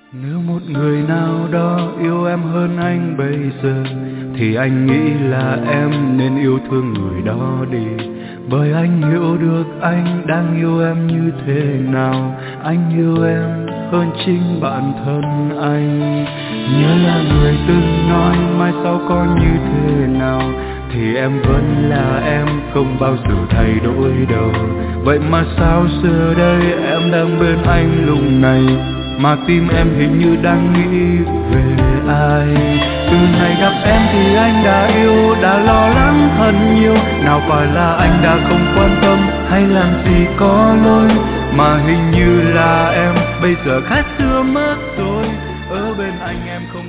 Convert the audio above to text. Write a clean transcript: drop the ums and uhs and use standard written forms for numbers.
Nếu một người nào đó yêu em hơn anh bây giờ, thì anh nghĩ là em nên yêu thương người đó đi. Bởi anh hiểu được anh đang yêu em như thế nào. Anh yêu em hơn chính bản thân anh. Nhớ là người từng nói mai sau có như thế nào, thì em vẫn là em, không bao giờ thay đổi đâu. Vậy mà sao giờ đây em đang bên anh lúc này, mà tim em hình như đang nghĩ về ai. Từ ngày gặp em thì anh đã yêu, đã lo lắng thật nhiều. Nào phải là anh đã không quan tâm hay làm gì có lỗi, mà hình như là em bây giờ khác xưa mất rồi. Ở bên anh em không